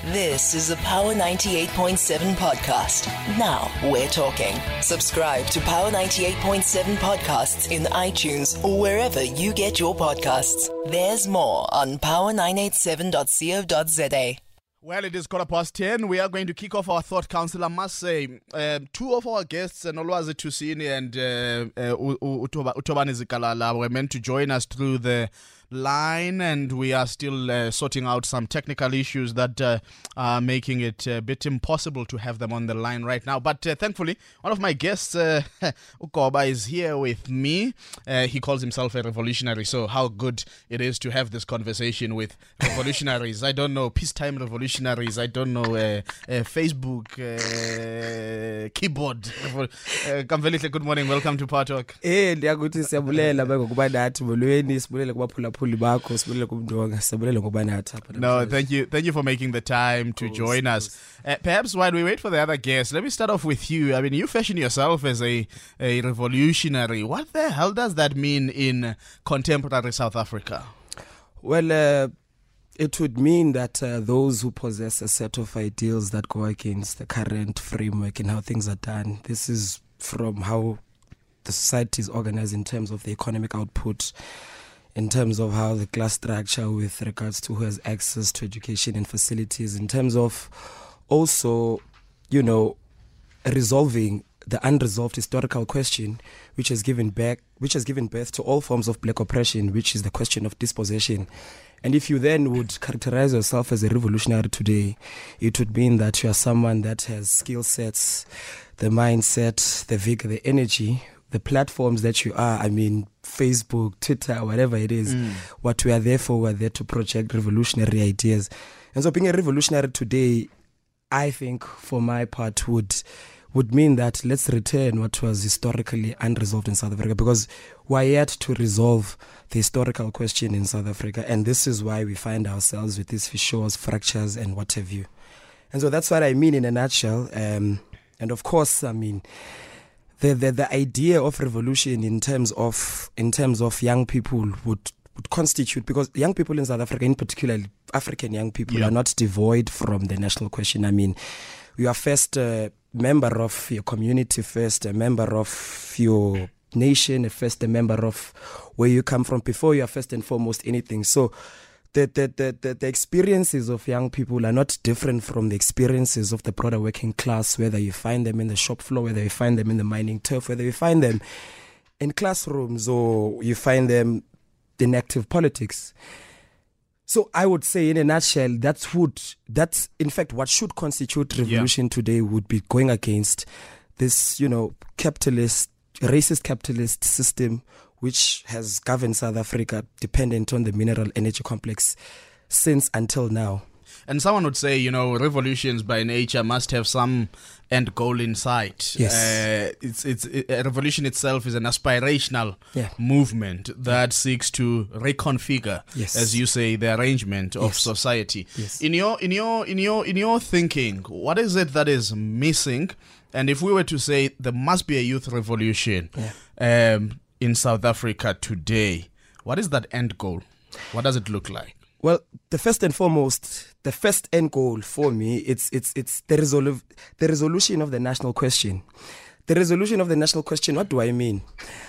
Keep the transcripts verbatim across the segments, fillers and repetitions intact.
This is a Power ninety-eight point seven podcast. Now we're talking. Subscribe to Power ninety-eight point seven podcasts in iTunes or wherever you get your podcasts. There's more on power nine eight seven dot co dot za. Well, it is quarter past ten. We are going to kick off our Thought Council. I must say, um, two of our guests, Nolwazi Tusini and uh, uh, Utobani Zikalala, were meant to join us through the line, and we are still uh, sorting out some technical issues that uh, are making it a bit impossible to have them on the line right now. But uh, thankfully, one of my guests, uh, Ukoba, is here with me. Uh, he calls himself a revolutionary, so how good it is to have this conversation with revolutionaries. I don't know, peacetime revolutionaries. I don't know, uh, uh, Facebook, uh, keyboard. Uh, Kamvelihle, good morning. Welcome to Power Talk. Eh, ndiyakuthi siyabulela ngokuba nathi molweni sibulele kubaphula phuli bakho sibulele kumndonga sibulele ngoba nathi apha. No, thank you. Thank you for making the time to course, join us. Uh, perhaps while we wait for the other guests, let me start off with you. I mean, you fashion yourself as a, a revolutionary. What the hell does that mean in contemporary South Africa? Well, uh, it would mean that uh, those who possess a set of ideals that go against the current framework and how things are done. This is from how the society is organized in terms of the economic output, in terms of how the class structure with regards to who has access to education and facilities, in terms of also, you know, resolving the unresolved historical question which has given back, which has given birth to all forms of black oppression, which is the question of dispossession. And if you then would characterize yourself as a revolutionary today, it would mean that you are someone that has skill sets, the mindset, the vigor, the energy, the platforms that you are, I mean, Facebook, Twitter, whatever it is, mm. what we are there for, we're there to project revolutionary ideas. And so being a revolutionary today, I think, for my part, would would mean that let's return what was historically unresolved in South Africa, because we're yet to resolve the historical question in South Africa, and this is why we find ourselves with these fissures, fractures, and what have you. And so that's what I mean in a nutshell. Um, and of course, I mean, The, the the idea of revolution in terms of in terms of young people would, would constitute, because young people in South Africa, in particular African young people, yeah. are not devoid from the national question. I mean, you are first a member of your community, first a member of your nation, first a member of where you come from, before you are first and foremost anything. So The, the, the, the, the experiences of young people are not different from the experiences of the broader working class, whether you find them in the shop floor, whether you find them in the mining turf, whether you find them in classrooms or you find them in active politics. So I would say in a nutshell, that's, would, that's in fact what should constitute revolution yeah. today would be going against this, you know, capitalist, racist capitalist system which has governed South Africa dependent on the mineral energy complex since until now. And someone would say, you know, revolutions by nature must have some end goal in sight. Yes. Uh, it's, it's, it, a revolution itself is an aspirational yeah. movement that seeks to reconfigure, yes. as you say, the arrangement of yes. society. Yes. In your, in your, in your, in your thinking, what is it that is missing? And if we were to say there must be a youth revolution, yeah. um, in South Africa today, what is that end goal? What does it look like? Well, the first and foremost, the first end goal for me, it's it's it's the resolu- the resolution of the national question. The resolution of the national question, what do I mean?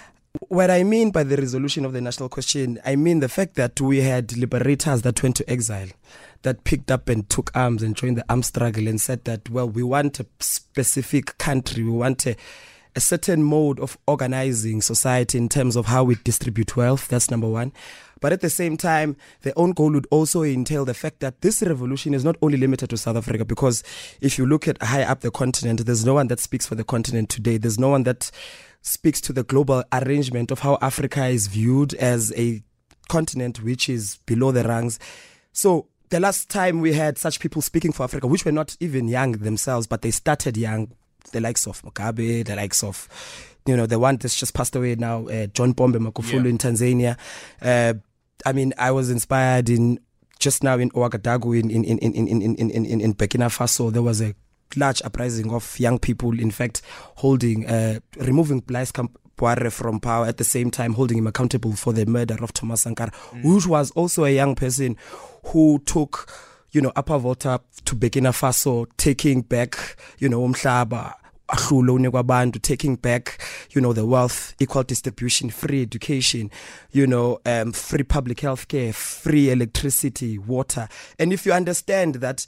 What I mean by the resolution of the national question, I mean the fact that we had liberators that went to exile, that picked up and took arms and joined the armed struggle and said that, well, we want a specific country, we want a a certain mode of organizing society in terms of how we distribute wealth. That's number one. But at the same time, their own goal would also entail the fact that this revolution is not only limited to South Africa, because if you look at high up the continent, there's no one that speaks for the continent today. There's no one that speaks to the global arrangement of how Africa is viewed as a continent which is below the rungs. So the last time we had such people speaking for Africa, which were not even young themselves, but they started young, the likes of Mugabe, the likes of, you know, the one that's just passed away now, uh, John Pombe Magufuli yeah. in Tanzania. Uh, I mean, I was inspired in just now in Ouagadougou in in in in in in in, in Burkina Faso. There was a large uprising of young people, in fact, holding, uh, removing Blaise Compaoré from power, at the same time holding him accountable for the murder of Thomas Sankara, mm. which was also a young person who took you know, Upper Volta to Burkina Faso, taking back, you know, Umhlaba, to taking back, you know, the wealth, equal distribution, free education, you know, um, free public health care, free electricity, water. And if you understand that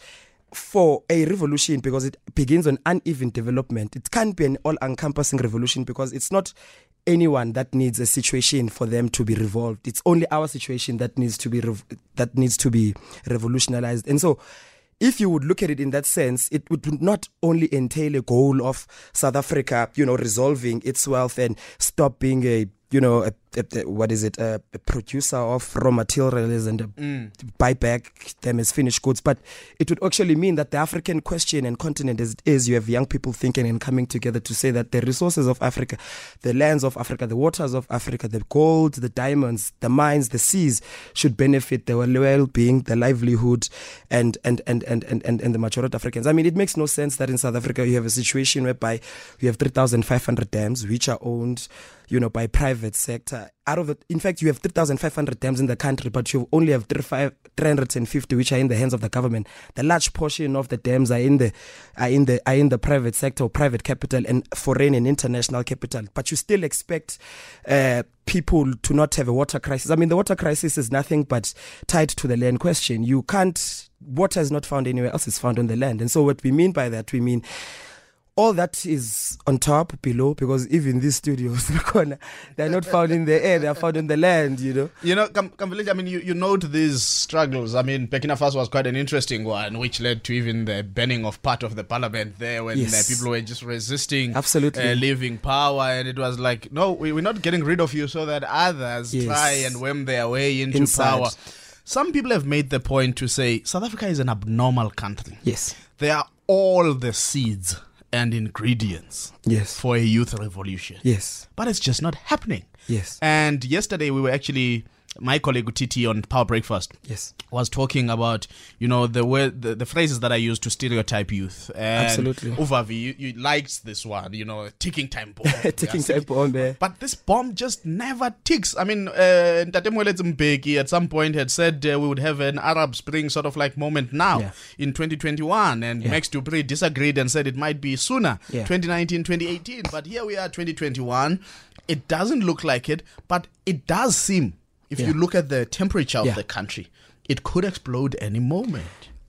for a revolution, because it begins on uneven development, it can't be an all-encompassing revolution because it's not anyone that needs a situation for them to be revolved. It's only our situation that needs to be rev- that needs to be revolutionized. And so if you would look at it in that sense, it would not only entail a goal of South Africa, you know, resolving its wealth and stop being a, you know, a, a, a, what is it, a, a producer of raw materials and a, mm. buy back them as finished goods. But it would actually mean that the African question and continent as it is, you have young people thinking and coming together to say that the resources of Africa, the lands of Africa, the waters of Africa, the gold, the diamonds, the mines, the seas should benefit the well-being, the livelihood, and and, and, and, and, and, and the majority of Africans. I mean, it makes no sense that in South Africa you have a situation whereby you have three thousand five hundred dams which are owned, you know, by private sector. Out of it, in fact, you have three thousand five hundred dams in the country, but you only have three hundred fifty which are in the hands of the government. The large portion of the dams are in the are in the are in the private sector, or private capital, and foreign and international capital. But you still expect uh, people to not have a water crisis. I mean, the water crisis is nothing but tied to the land question. You can't. Water is not found anywhere else; it's found on the land. And so, what we mean by that, we mean all that is on top, below, because even these studios, they're not found in the air, they're found in the land, you know. You know, Kamvile, I mean, you, you note these struggles. I mean, Burkina Faso was quite an interesting one, which led to even the banning of part of the parliament there when yes. uh, people were just resisting Absolutely. Uh, leaving power. And it was like, no, we, we're not getting rid of you so that others yes. try and worm their way into Inside. power. Some people have made the point to say South Africa is an abnormal country. Yes. There are all the seeds and ingredients yes. for a youth revolution. Yes. But it's just not happening. Yes. And yesterday we were actually, my colleague Titi on Power Breakfast yes. was talking about, you know, the word, the, the phrases that I use to stereotype youth. And Absolutely. Uvavi, you, you liked this one, you know, ticking time bomb. ticking time bomb, yeah. But this bomb just never ticks. I mean, uh, Ntatemwele Mbeki at some point had said uh, we would have an Arab Spring sort of like moment now yeah. in twenty twenty-one. And yeah. Max Dupree disagreed and said it might be sooner, yeah. twenty nineteen, twenty eighteen. But here we are, twenty twenty-one. It doesn't look like it, but it does seem, if yeah. you look at the temperature yeah. of the country, it could explode any moment.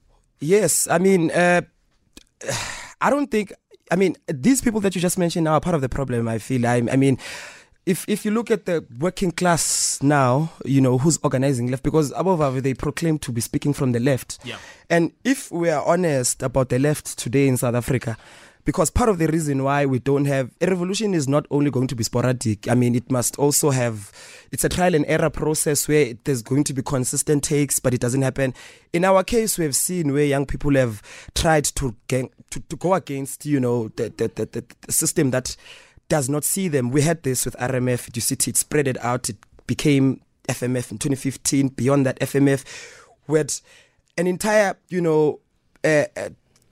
Yes, I mean, uh, I don't think, I mean, these people that you just mentioned now are part of the problem, I feel. I, I mean, if if you look at the working class now, you know, who's organizing left, because above they proclaim to be speaking from the left. Yeah. And if we are honest about the left today in South Africa, because part of the reason why we don't have a revolution is not only going to be sporadic. I mean, it must also have, it's a trial and error process where there's going to be consistent takes, but it doesn't happen. In our case, we have seen where young people have tried to gang, to, to go against, you know, the, the, the, the system that does not see them. We had this with R M F. You see, it spread it out. It became F M F in twenty fifteen. Beyond that, F M F, we had an entire, you know, uh, uh,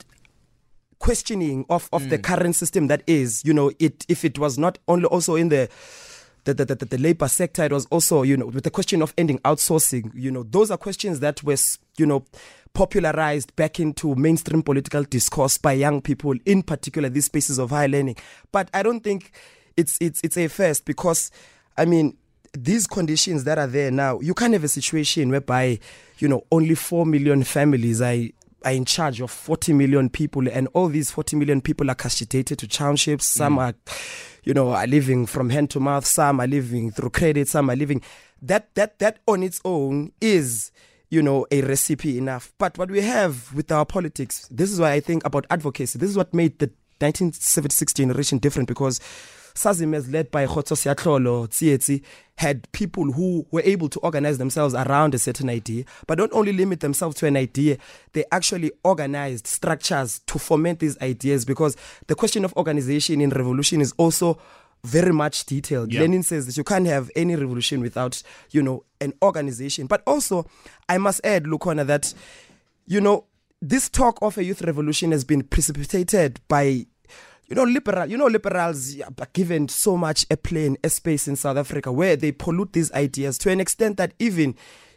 questioning of, of mm. the current system that is, you know, it if it was not only also in the the, the, the, the labor sector, it was also, you know, with the question of ending outsourcing. You know, those are questions that were, you know, popularized back into mainstream political discourse by young people, in particular these spaces of higher learning. But I don't think it's it's it's a first, because, I mean, these conditions that are there now, you can't have a situation whereby, you know, only four million families are are in charge of forty million people, and all these forty million people are castrated to townships. Some mm. are, you know, are living from hand to mouth. Some are living through credit. Some are living. That that that on its own is, you know, a recipe enough. But what we have with our politics, this is why I think about advocacy. This is what made the nineteen seventy-six generation different, because SAZIMES, led by Khotso Siyatlolo, Tsietsi, had people who were able to organize themselves around a certain idea, but don't only limit themselves to an idea, they actually organized structures to foment these ideas, because the question of organization in revolution is also very much detailed. Yeah. Lenin says that you can't have any revolution without, you know, an organization. But also, I must add, Lukhona, that, you know, this talk of a youth revolution has been precipitated by, You know, liberal, you know, liberals are given so much airplay and airspace in South Africa, where they pollute these ideas to an extent that even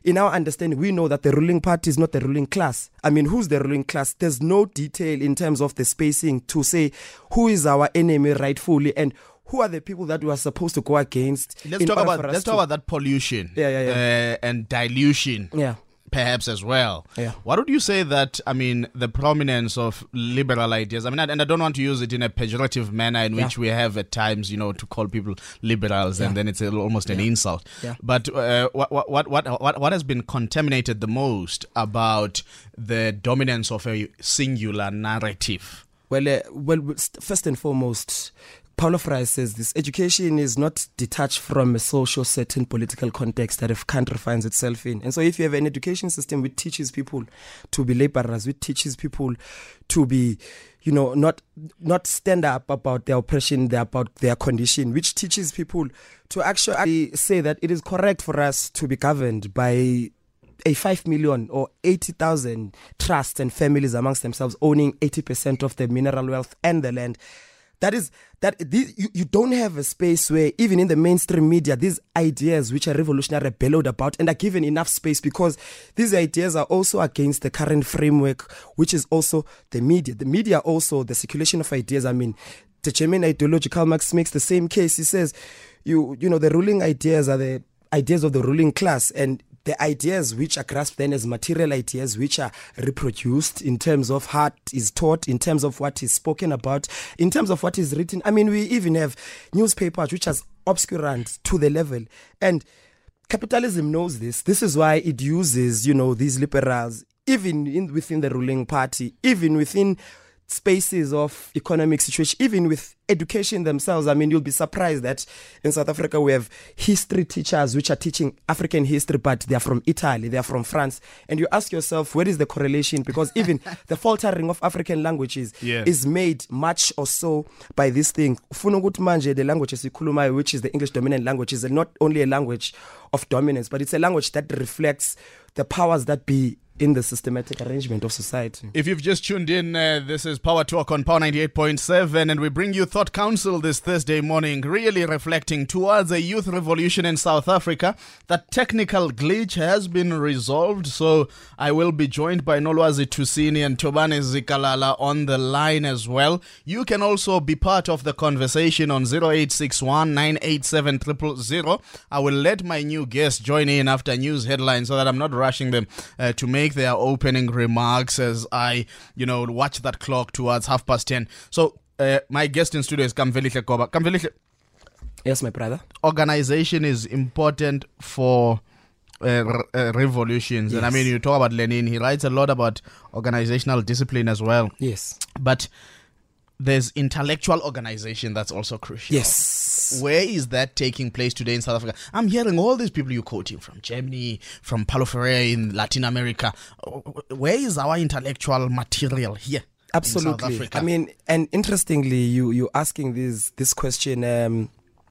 in our understanding, we know that the ruling party is not the ruling class. I mean, who's the ruling class? There's no detail in terms of the spacing to say who is our enemy rightfully and who are the people that we are supposed to go against. Let's talk about let's talk about that pollution, yeah, yeah, yeah. Uh, and dilution, yeah, perhaps as well. Yeah. What would you say that I mean the prominence of liberal ideas? I mean, and I don't want to use it in a pejorative manner in which yeah. we have at times, you know, to call people liberals, yeah. and then it's a, almost an yeah. insult. Yeah. But uh, what, what what what what has been contaminated the most about the dominance of a singular narrative? Well, uh, well, first and foremost, Paulo Freire says this: education is not detached from a social, certain political context that a country finds itself in. And so if you have an education system which teaches people to be laborers, which teaches people to be, you know, not not stand up about their oppression, their, about their condition, which teaches people to actually say that it is correct for us to be governed by a five million or eighty thousand trusts and families amongst themselves owning eighty percent of the mineral wealth and the land. That is, that these, you, you don't have a space where even in the mainstream media, these ideas which are revolutionary are bellowed about and are given enough space, because these ideas are also against the current framework, which is also the media. The media also, the circulation of ideas. I mean, the German ideological Marx makes the same case. He says, you, you know, the ruling ideas are the ideas of the ruling class, and the ideas which are grasped then as material ideas which are reproduced in terms of how it is taught, in terms of what is spoken about, in terms of what is written. I mean, we even have newspapers which are obscurant to the level. And capitalism knows this. This is why it uses, you know, these liberals, even in, within the ruling party, even within spaces of economic situation, even with education themselves. I mean, you'll be surprised that in South Africa we have history teachers which are teaching African history, but they are from Italy, they are from France. And you ask yourself, where is the correlation? Because even the faltering of African languages yeah. is made much or so by this thing. Funugut manje, the language esikhulumayo, which is the English dominant language, is not only a language of dominance, but it's a language that reflects the powers that be in the systematic arrangement of society. If you've just tuned in, uh, this is Power Talk on Power ninety-eight point seven, and we bring you Thought Council this Thursday morning, really reflecting towards a youth revolution in South Africa. That technical glitch has been resolved, so I will be joined by Nolwazi Tusini and Tobani Zikalala on the line as well. You can also be part of the conversation on zero eight six one, nine eight seven, zero zero zero. I will let my new guests join in after news headlines so that I'm not rushing them uh, to make their opening remarks as I, you know, watch that clock towards half past ten. So, uh, my guest in studio is Kamvelihle Koba. Kamvelihle. Yes, my brother. Organization is important for uh, re- uh, revolutions. Yes. And I mean, you talk about Lenin, he writes a lot about organizational discipline as well. Yes. But there's intellectual organization that's also crucial. Yes. Where is that taking place today in South Africa? I'm hearing all these people you're quoting from Germany, from Paulo Freire in Latin America. Where is our intellectual material here? Absolutely. In South Africa? I mean, and interestingly, you you asking this this question. Um,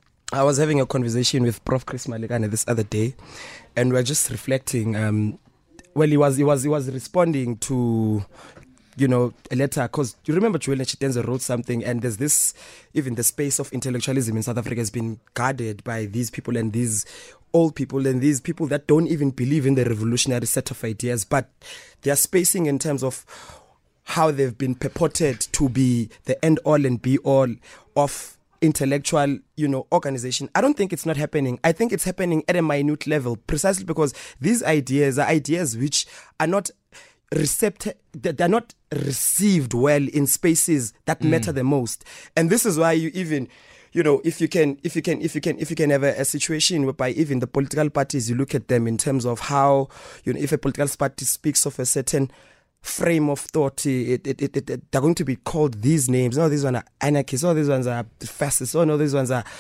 I was having a conversation with Professor Chris Malikane this other day, and we we're just reflecting. Um, well, he was he was he was responding to, you know, a letter, because you remember Joel Chitenze wrote something, and there's this, even the space of intellectualism in South Africa has been guarded by these people and these old people and these people that don't even believe in the revolutionary set of ideas, but they are spacing in terms of how they've been purported to be the end all and be all of intellectual, you know, organization. I don't think it's not happening. I think it's happening at a minute level, precisely because these ideas are ideas which are not Recept- they're not received well in spaces that mm. matter the most. And this is why you even, you know, if you can if you can if you can if you can have a, a situation whereby even the political parties, you look at them in terms of how, you know, if a political party speaks of a certain frame of thought, it, it, it, it, they're going to be called these names. No, these ones are anarchists. Oh, these ones are fascists. Oh, no, these ones are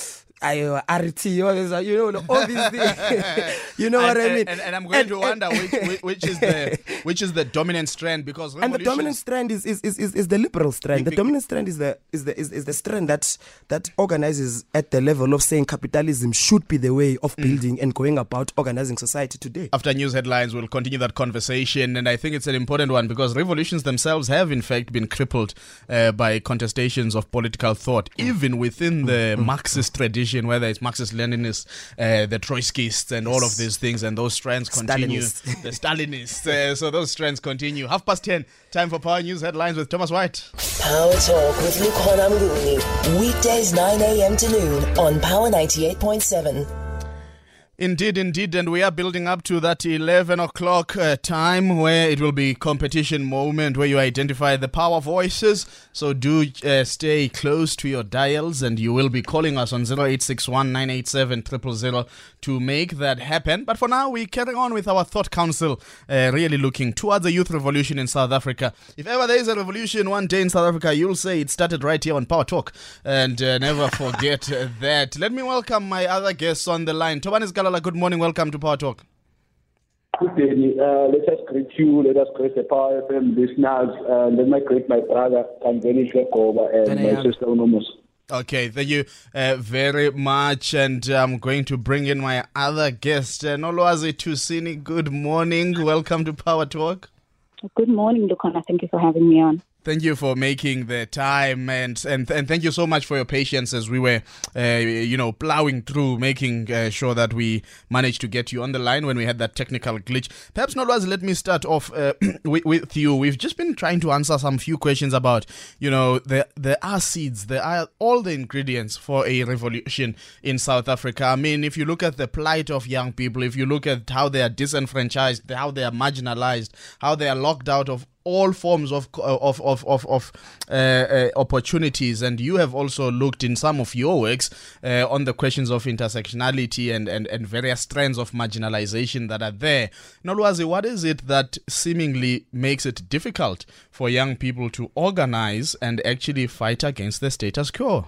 R T, all these, you know, all these things. You know and, what I mean? And, and I'm going and, to wonder and, which, which is the which is the dominant strand, because and the dominant strand is is, is, is, is the liberal strand. The dominant strand is the is the is, is the strand that that organizes at the level of saying capitalism should be the way of building mm. and going about organizing society today. After news headlines, we'll continue that conversation, and I think it's an important one because revolutions themselves have in fact been crippled uh, by contestations of political thought, mm. even within the mm. Marxist tradition. revolution, whether it's Marxist-Leninists, uh, the Trotskyists, and all of these things, and those trends continue. Stalinists. The Stalinists. Uh, so those trends continue. Half past ten, time for Power News Headlines with Thomas White. Power Talk with Lukhona Mnguni. Weekdays nine a.m. to noon on Power ninety-eight point seven. Indeed, indeed, and we are building up to that eleven o'clock uh, time where it will be competition moment where you identify the power voices. So do uh, stay close to your dials, and you will be calling us on zero eight six one, nine eight seven, zero zero zero to make that happen. But for now, we carry on with our Thought Council, uh, really looking towards a youth revolution in South Africa. If ever there is a revolution one day in South Africa, you'll say it started right here on Power Talk, and uh, never forget uh, that. Let me welcome my other guests on the line. Tobanis Galala, good morning. Welcome to Power Talk. Good day. Uh, let us greet you. Let us greet the Power F M listeners. Uh, let me greet my brother, Kangeni Shekova, and Danayam. my sister, Unomos. Okay, thank you uh, very much. And I'm going to bring in my other guest, uh, Nolwazi Tusini. Good morning. Welcome to Power Talk. Good morning, Lukhona. Thank you for having me on. Thank you for making the time, and and and thank you so much for your patience as we were, uh, you know, plowing through, making uh, sure that we managed to get you on the line when we had that technical glitch. Perhaps, Nolwazi, let me start off uh, with, with you. We've just been trying to answer some few questions about, you know, there there are seeds, there are all the ingredients for a revolution in South Africa. I mean, if you look at the plight of young people, if you look at how they are disenfranchised, how they are marginalized, how they are locked out of all forms of of of of, of uh, uh, opportunities, and you have also looked in some of your works uh, on the questions of intersectionality and, and, and various strands of marginalization that are there. Nolwazi, what is it that seemingly makes it difficult for young people to organize and actually fight against the status quo?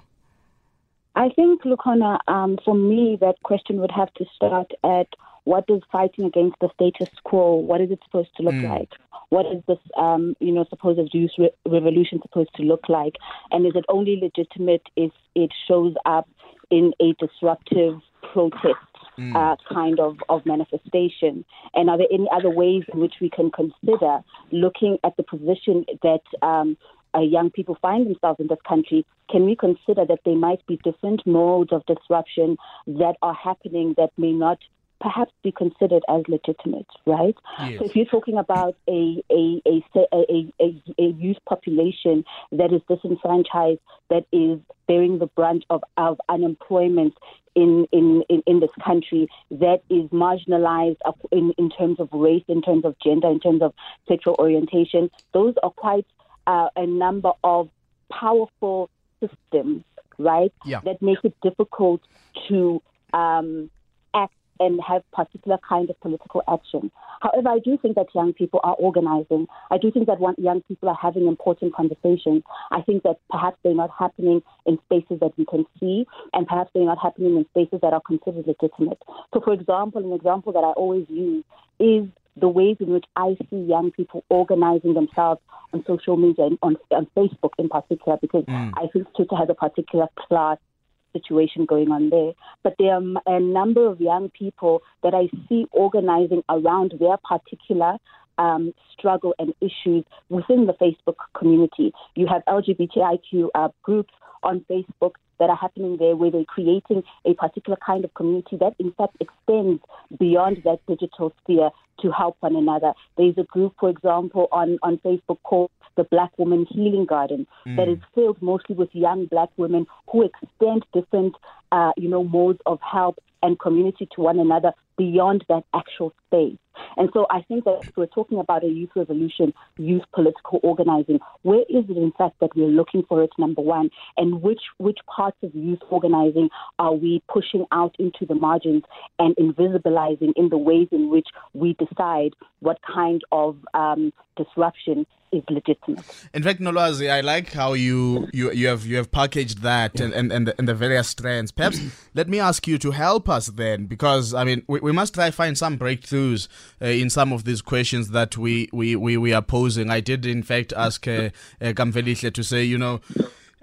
I think, Lukhona, um, for me, that question would have to start at what does fighting against the status quo, what is it supposed to look mm. like? What is this, um, you know, supposed youth re- revolution supposed to look like? And is it only legitimate if it shows up in a disruptive protest mm. uh, kind of, of manifestation? And are there any other ways in which we can consider looking at the position that um, uh, young people find themselves in this country? Can we consider that there might be different modes of disruption that are happening that may not perhaps be considered as legitimate, right? Yes. So if you're talking about a a, a a a a youth population that is disenfranchised, that is bearing the brunt of, of unemployment in, in, in, in this country, that is marginalized in, in terms of race, in terms of gender, in terms of sexual orientation, those are quite uh, a number of powerful systems, right, yeah. that make it difficult to um, act and have particular kind of political action. However, I do think that young people are organizing. I do think that one, young people are having important conversations. I think that perhaps they're not happening in spaces that we can see, and perhaps they're not happening in spaces that are considered legitimate. So, for example, an example that I always use is the ways in which I see young people organizing themselves on social media, and on, on Facebook in particular, because mm. I think Twitter has a particular class situation going on there. But there are a number of young people that I see organizing around their particular um, struggle and issues within the Facebook community. You have L G B T I Q uh, groups on Facebook that are happening there, where they're creating a particular kind of community that in fact extends beyond that digital sphere to help one another. There's a group, for example, on, on Facebook called the Black Woman Healing Garden mm. that is filled mostly with young Black women who extend different, uh, you know, modes of help and community to one another beyond that actual space. And so I think that if we're talking about a youth revolution, youth political organizing, where is it in fact that we're looking for it, number one, and which which parts of youth organizing are we pushing out into the margins and invisibilizing in the ways in which we decide what kind of um, disruption is legitimate. In fact, Nolwazi, I like how you, you, you have you have packaged that and, and, and, the, and the various strands. Perhaps let me ask you to help us then, because, I mean, we, we must try to find some breakthroughs uh, in some of these questions that we, we, we, we are posing. I did, in fact, ask uh, uh, Kamvelihle to say, you know,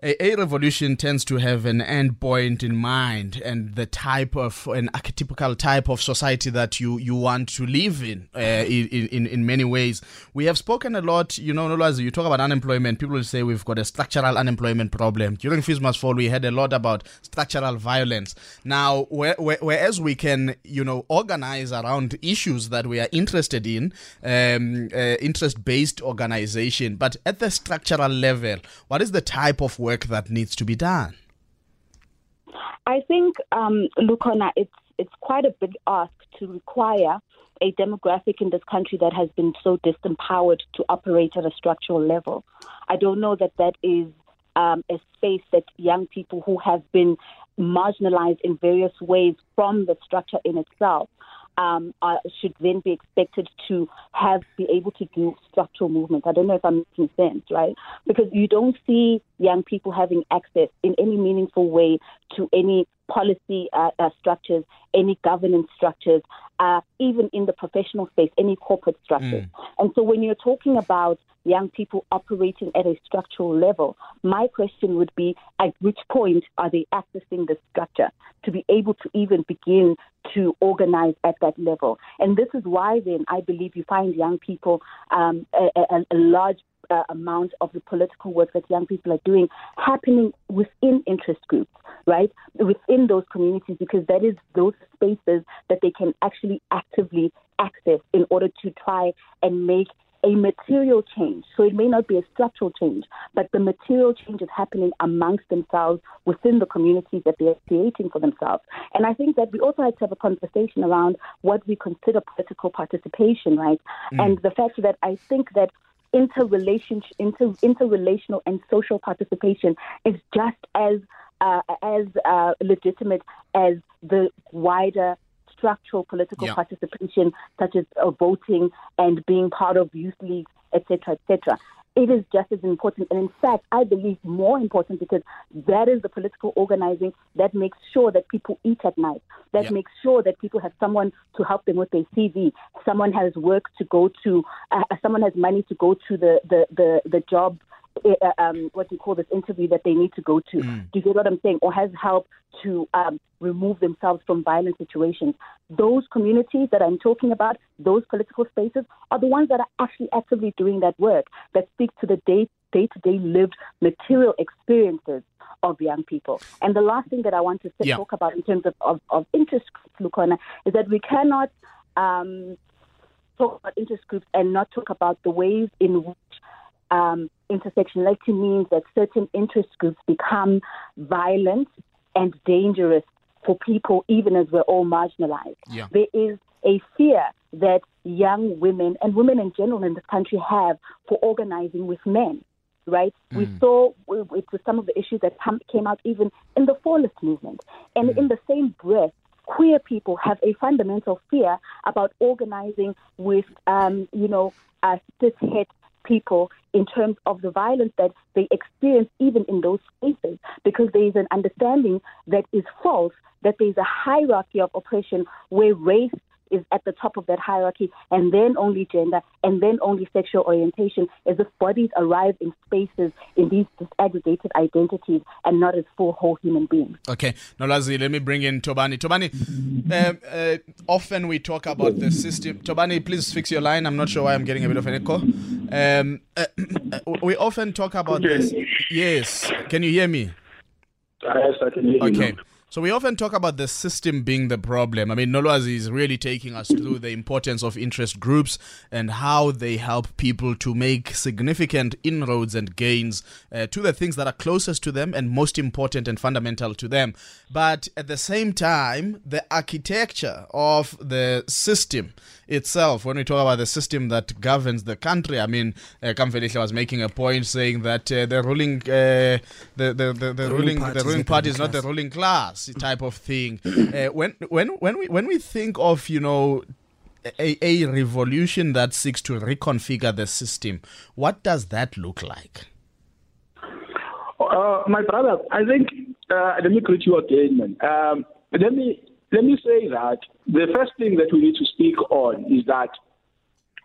a, a revolution tends to have an end point in mind and the type of, an archetypical type of society that you, you want to live in, uh, in, in, in many ways. We have spoken a lot, you know, Nolwazi, you talk about unemployment, people will say we've got a structural unemployment problem. During Fees Must Fall, we had a lot about structural violence. Now, where, where, whereas we can, you know, organize around issues that we are interested in, um, uh, interest-based organization, but at the structural level, what is the type of work that needs to be done? I think, um, Lukona, it's it's quite a big ask to require a demographic in this country that has been so disempowered to operate at a structural level. I don't know that that is um, a space that young people who have been marginalized in various ways from the structure in itself Um, uh, should then be expected to have be able to do structural movements. I don't know if I'm making sense, right? Because you don't see young people having access in any meaningful way to any policy uh, uh, structures, any governance structures, uh, even in the professional space, any corporate structures. Mm. And so when you're talking about young people operating at a structural level, my question would be, at which point are they accessing the structure to be able to even begin to organize at that level? And this is why then I believe you find young people, um, a, a, a large uh, amount of the political work that young people are doing happening within interest groups, right? Within those communities, because that is those spaces that they can actually actively access in order to try and make a material change. So it may not be a structural change, but the material change is happening amongst themselves within the communities that they are creating for themselves. And I think that we also had to have a conversation around what we consider political participation, right? Mm. And the fact that I think that interrelation, inter, interrelational and social participation is just as uh, as uh, legitimate as the wider structural political yeah. participation, such as uh, voting and being part of youth leagues, et cetera, et cetera. It is just as important, and in fact, I believe more important, because that is the political organizing that makes sure that people eat at night, that yeah. makes sure that people have someone to help them with their C V, someone has work to go to, uh, someone has money to go to the, the, the, the job, uh, um, what do you call this, interview that they need to go to. Mm. Do you get what I'm saying? Or has help to um, remove themselves from violent situations. Those communities that I'm talking about, those political spaces, are the ones that are actually actively doing that work, that speak to the day, day-to-day lived material experiences of young people. And the last thing that I want to say, yeah. talk about in terms of, of, of interest groups, Lukona, is that we cannot um, talk about interest groups and not talk about the ways in which um, intersectionality means that certain interest groups become violent and dangerous for people, even as we're all marginalized. Yeah. There is a fear that young women and women in general in this country have for organizing with men, right? Mm. We saw with, with some of the issues that come, came out even in the Fallist movement. And mm. in the same breath, queer people have a fundamental fear about organizing with, um, you know, uh, cis-het people in terms of the violence that they experience even in those spaces, because there is an understanding that is false, that there is a hierarchy of oppression where race is at the top of that hierarchy, and then only gender, and then only sexual orientation, as if bodies arrive in spaces in these disaggregated identities and not as full whole human beings. Okay, Nolwazi, let me bring in Tobani. Tobani, uh, uh, often we talk about the system. Tobani, please fix your line. I'm not sure why I'm getting a bit of an echo. Um, uh, we often talk about this. Yes, can you hear me? Yes, I can hear you. Okay. So we often talk about the system being the problem. I mean, Nolwazi is really taking us through the importance of interest groups and how they help people to make significant inroads and gains uh, to the things that are closest to them and most important and fundamental to them. But at the same time, the architecture of the system itself, when we talk about the system that governs the country, I mean, uh, Kamfelihle was making a point saying that uh, the ruling, uh, the, the, the, the ruling, the ruling party is not the ruling class type of thing. Uh, when when when we when we think of, you know, a, a revolution that seeks to reconfigure the system, what does that look like? Uh, my brother, I think uh, let me greet you again, man. Um, let me let me say that the first thing that we need to speak on is that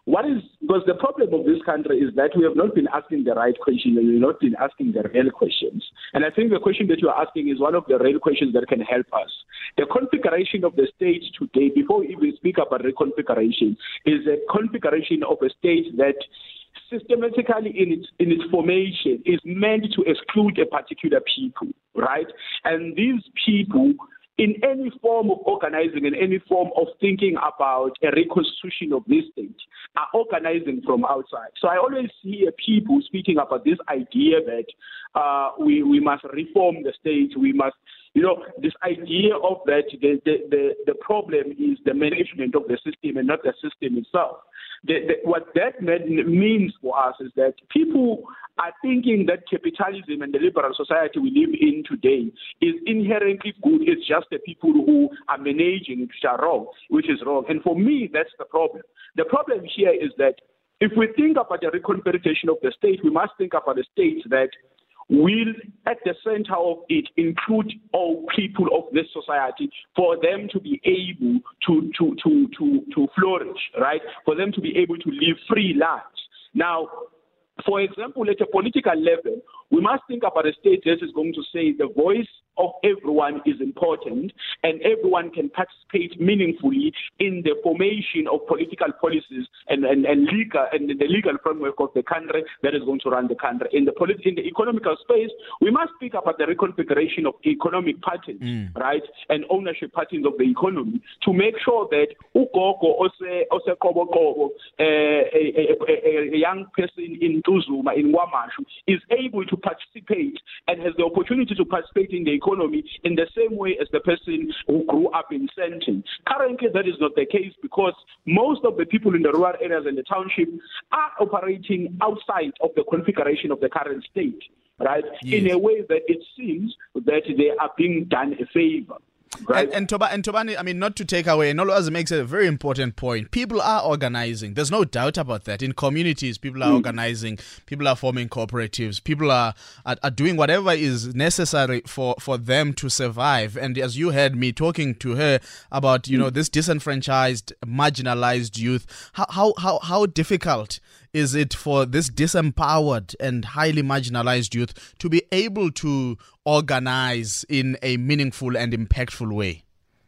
what is, because the problem of this country is that we have not been asking the right questions and we've not been asking the real questions. And I think the question that you are asking is one of the real questions that can help us. The configuration of the state today, before we even speak about reconfiguration, is a configuration of a state that systematically in its in its formation is meant to exclude a particular people, right? And these people, in any form of organizing, in any form of thinking about a reconstitution of this state, are organizing from outside. So I always hear people speaking about this idea that uh, we, we must reform the state, we must, you know, this idea of that the, the, the, the problem is the management of the system and not the system itself. The, the, what that means for us is that people are thinking that capitalism and the liberal society we live in today is inherently good. It's just the people who are managing which are wrong, which is wrong. And for me, that's the problem. The problem here is that if we think about the reconfiguration of the state, we must think about a state that will, at the center of it, include all people of this society for them to be able to, to, to, to, to flourish, right? For them to be able to live free lives. Now, for example, at a political level, we must think about a state that is going to say the voice of everyone is important and everyone can participate meaningfully in the formation of political policies and, and, and legal and the legal framework of the country that is going to run the country. In the polit- in the economical space, we must speak about the reconfiguration of economic patterns, mm. right, and ownership patterns of the economy to make sure that ugogo ose ose kobo kobo, a, a, a, a young person in Tuzuma, in Wamashu, is able to participate and has the opportunity to participate in the economy in the same way as the person who grew up in Sandton. Currently, that is not the case because most of the people in the rural areas and the township are operating outside of the configuration of the current state, right? Yes. In a way that it seems that they are being done a favor. Right. And, and, Toba, and Tobani, I mean, not to take away, Nolwazi makes a very important point. People are organizing. There's no doubt about that. In communities, people are mm. organizing. People are forming cooperatives. People are, are are doing whatever is necessary for, for them to survive. And as you heard me talking to her about, you mm. know, this disenfranchised, marginalized youth, how how how, how difficult is it for this disempowered and highly marginalized youth to be able to organize in a meaningful and impactful way?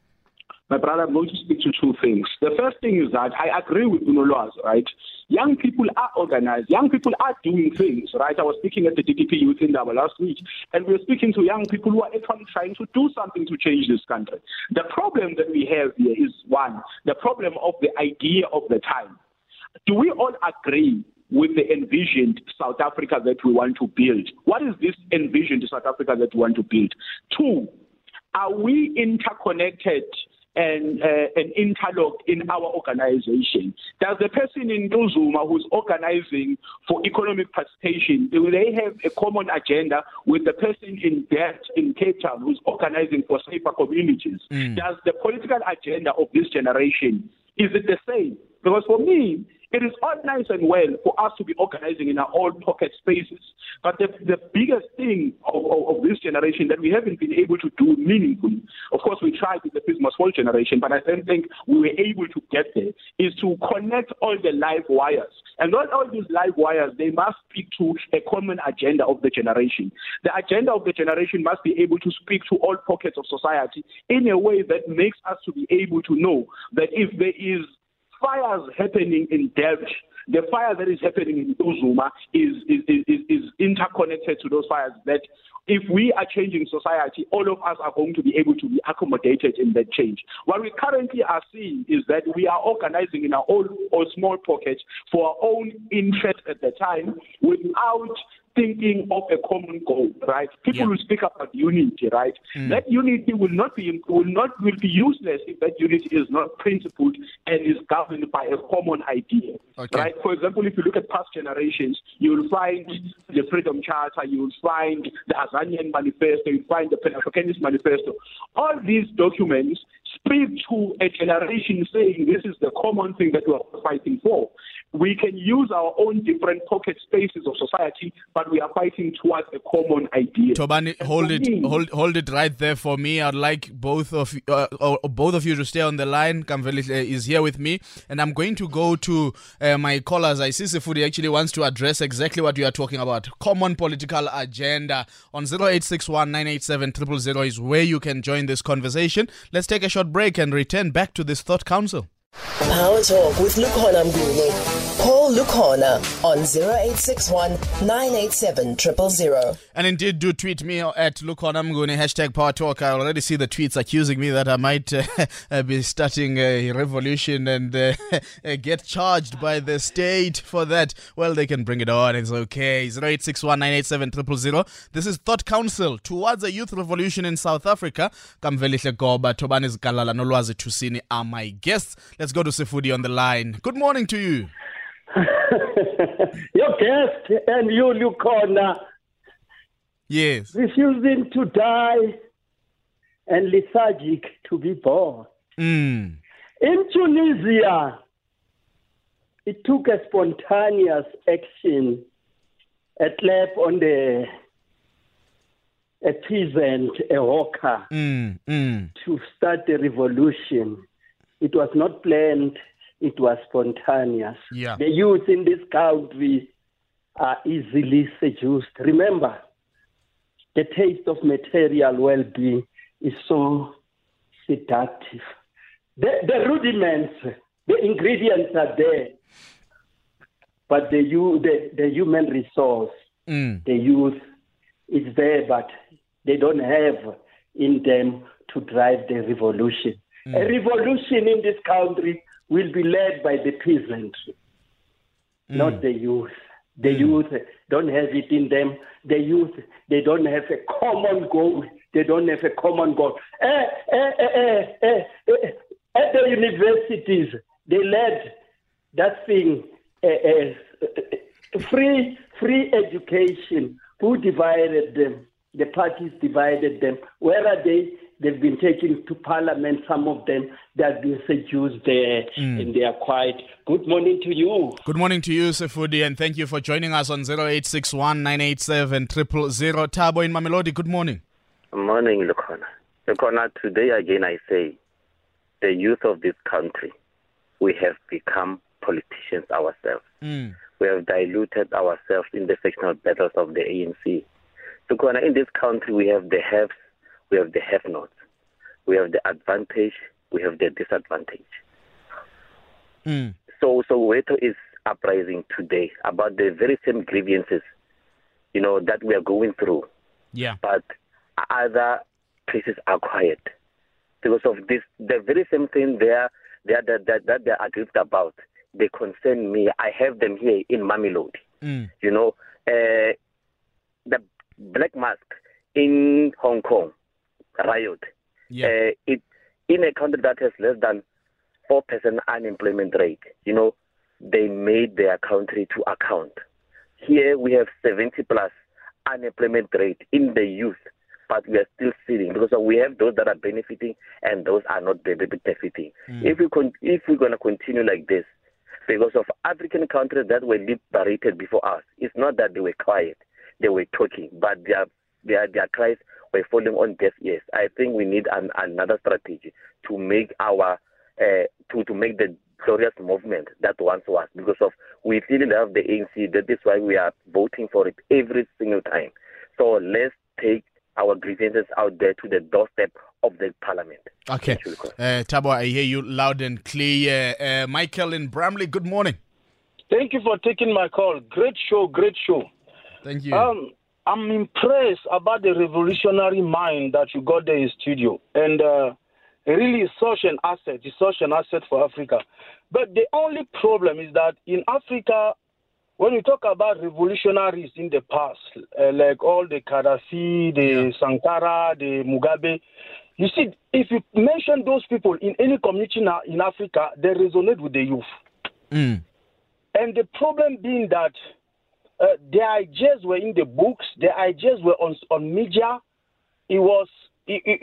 My brother, I'm going to speak to two things. The first thing is that I agree with Unolwazi, right? Young people are organized. Young people are doing things, right? I was speaking at the D D P Youth Indaba last week, and we were speaking to young people who are actually trying to do something to change this country. The problem that we have here is, one, the problem of the idea of the time. Do we all agree with the envisioned South Africa that we want to build? What is this envisioned South Africa that we want to build? Two, are we interconnected and, uh, and interlocked in our organization? Does the person in Tuzuma who's organizing for economic participation, do they have a common agenda with the person in Dert in Cape Town who's organizing for safer communities? Mm. Does the political agenda of this generation, is it the same? Because for me, it is all nice and well for us to be organizing in our own pocket spaces. But the, the biggest thing of, of, of this generation that we haven't been able to do meaningfully, of course we tried with the Pisma Small generation, but I don't think we were able to get there, is to connect all the live wires. And not all these live wires, they must speak to a common agenda of the generation. The agenda of the generation must be able to speak to all pockets of society in a way that makes us to be able to know that if there is fires happening in Delft, the fire that is happening in Tuzuma is, is, is, is interconnected to those fires, that if we are changing society, all of us are going to be able to be accommodated in that change. What we currently are seeing is that we are organizing in our own or small pockets for our own interest at the time without thinking of a common goal, right? People yeah. will speak about unity, right? Mm. That unity will not be will not will be useless if that unity is not principled and is governed by a common idea, okay. right? For example, if you look at past generations, you will find the Freedom Charter, you will find the Azanian Manifesto, you will find the Pan-Africanist Manifesto. All these documents speak to a generation saying this is the common thing that we are fighting for. We can use our own different pocket spaces of society, but we are fighting towards a common idea. Tobani, hold it, me, hold, hold it right there for me. I'd like both of uh, or both of you to stay on the line. Kamveli is here with me, and I'm going to go to uh, my callers. I see Sifudi actually wants to address exactly what we are talking about. Common political agenda on zero eight six one nine eight seven zero zero zero is where you can join this conversation. Let's take a short break and return back to this Thought Council. Power Talk with Lukhona Mnguni. Call Lukhona on zero eight six one nine eight seven zero zero zero. And indeed, do tweet me at Lukhona Mnguni, hashtag Power Talk. I already see the tweets accusing me that I might uh, be starting a revolution and uh, get charged by the state for that. Well, they can bring it on. It's okay. zero eight six one nine eight seven zero zero zero. This is Thought Council towards a youth revolution in South Africa. Kamveli Goba, Tobani Zikalala, Nolwazi Tusini are my guests. Let's go to Sifudi on the line. Good morning to you. Your guest and you, Lukhona. Yes. Refusing to die and lethargic to be born. Mm. In Tunisia, it took a spontaneous action, a clap on the a peasant, a hawker, mm. Mm. to start the revolution. It was not planned. It was spontaneous. Yeah. The youth in this country are easily seduced. Remember, the taste of material well-being is so seductive. The, the rudiments, the ingredients are there, but the, the, the human resource, mm. the youth, is there, but they don't have in them to drive the revolution. Mm. A revolution in this country will be led by the peasantry, mm. not the youth. The mm. youth don't have it in them. The youth, they don't have a common goal. They don't have a common goal. Eh, eh, eh, eh, eh, at the universities, they led that thing, eh, eh, free, free education. Who divided them? The parties divided them. Where are they? They've been taken to parliament. Some of them, they've been seduced there, mm. and they are quiet. Good morning to you. Good morning to you, Sifudi, and thank you for joining us on zero eight six one nine eight seven zero zero zero. Thabo in Mamelodi, good morning. Good morning, Lukhona. Lukhona, today again I say, the youth of this country, we have become politicians ourselves. Mm. We have diluted ourselves in the sectional battles of the A N C. Lukhona, in this country, we have the haves, we have the have-nots. We have the advantage, we have the disadvantage. Mm. So, so Soweto is uprising today about the very same grievances, you know, that we are going through. Yeah. But other places are quiet because of this. The very same thing there, that that that, that they are aggrieved about. They concern me. I have them here in Mamelodi. Mm. You know, uh, the Black Mask in Hong Kong riot. Yeah. Uh, it in a country that has less than four percent unemployment rate. You know, they made their country to account. Here we have seventy plus unemployment rate in the youth, but we are still sitting because we have those that are benefiting and those are not benefiting. Mm. If we con- if we're going to continue like this, because of African countries that were liberated before us, it's not that they were quiet, they were talking, but their their their cries were falling on deaf ears. I think we need an, another strategy to make our uh, to to make the glorious movement that once was, because of we really love the A N C. That is why we are voting for it every single time. So let's take our grievances out there to the doorstep of the parliament. Okay. Uh, Thabo, I hear you loud and clear. Uh, Michael in Bramley, good morning. Thank you for taking my call. Great show, great show. Thank you. Um, I'm impressed about the revolutionary mind that you got there in studio. And uh, really, it's such an asset. It's such an asset for Africa. But the only problem is that in Africa, when you talk about revolutionaries in the past, uh, like all the Gaddafi, the yeah. Sankara, the Mugabe, you see, if you mention those people in any community in Africa, they resonate with the youth. Mm. And the problem being that uh, their ideas were in the books, their ideas were on, on media. It was, it, it,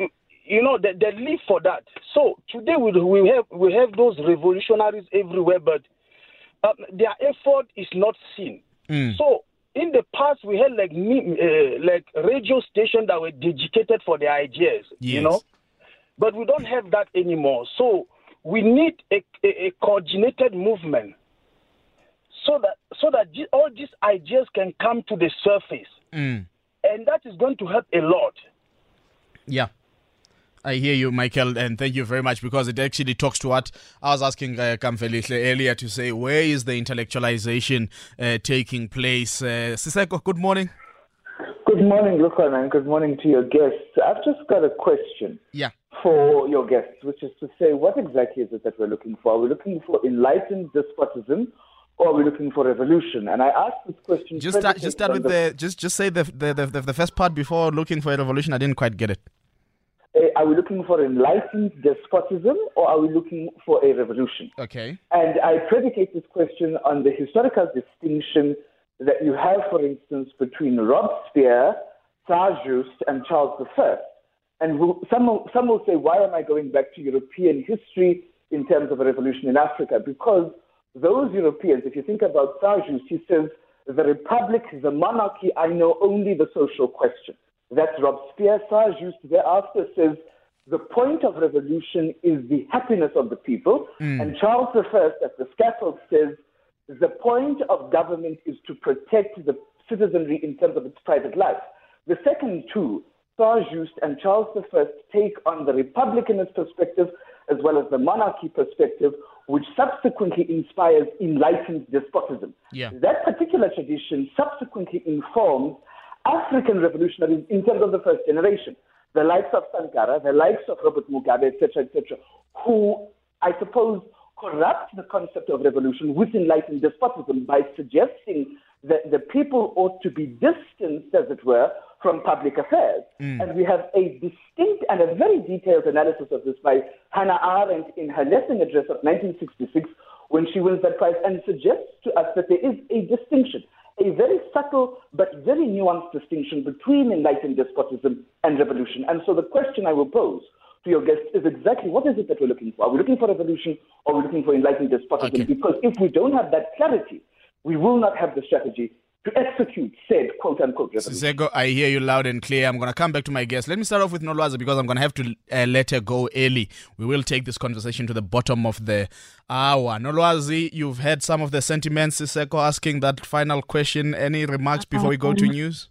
you know, they, they live for that. So today we, we have we have those revolutionaries everywhere, but uh, their effort is not seen. Mm. So in the past, we had like uh, like radio stations that were dedicated for their ideas, yes. you know, but we don't have that anymore. So we need a, a, a coordinated movement so that so that all these ideas can come to the surface, mm. and that is going to help a lot. Yeah. I hear you, Michael, and thank you very much, because it actually talks to what I was asking uh, Kamfelihle earlier to say, where is the intellectualization uh, taking place? Uh, Siseko, good morning. Good morning, Lukhona, and good morning to your guests. I've just got a question yeah. for your guests, which is to say, what exactly is it that we're looking for? Are we looking for enlightened despotism, or are we looking for revolution? And I asked this question... Just start, just start with the, the... Just just say the, the, the, the first part before looking for a revolution. I didn't quite get it. Are we looking for enlightened despotism, or are we looking for a revolution? Okay. And I predicate this question on the historical distinction that you have, for instance, between Robespierre, Tsar Just, and Charles the First. And some will, some will say, why am I going back to European history in terms of a revolution in Africa? Because those Europeans, if you think about Tsar Just, he says, the republic, the monarchy, I know only the social question. That's Robespierre. Tsar Just thereafter says the point of revolution is the happiness of the people. Mm. And Charles the First at the scaffold says the point of government is to protect the citizenry in terms of its private life. The second two, Tsar Just and Charles the First, take on the republicanist perspective as well as the monarchy perspective, which subsequently inspires enlightened despotism. Yeah. That particular tradition subsequently informs African revolutionaries in terms of the first generation, the likes of Sankara, the likes of Robert Mugabe, et cetera, et cetera, who, I suppose, corrupt the concept of revolution with enlightened despotism by suggesting that the people ought to be distanced, as it were, from public affairs. Mm. And we have a distinct and a very detailed analysis of this by Hannah Arendt in her Lessing address of nineteen sixty-six, when she wins that prize, and suggests to us that there is a distinction, a very subtle but very nuanced distinction between enlightened despotism and revolution. And so the question I will pose to your guests is exactly what is it that we're looking for? Are we looking for revolution, or are we looking for enlightened despotism? Okay. Because if we don't have that clarity, we will not have the strategy to execute said quote-unquote revolution. Siseko, I hear you loud and clear. I'm going to come back to my guest. Let me start off with Nolwazi, because I'm going to have to uh, let her go early. We will take this conversation to the bottom of the hour. Nolwazi, you've heard some of the sentiments. Siseko asking that final question. Any remarks before we go to news?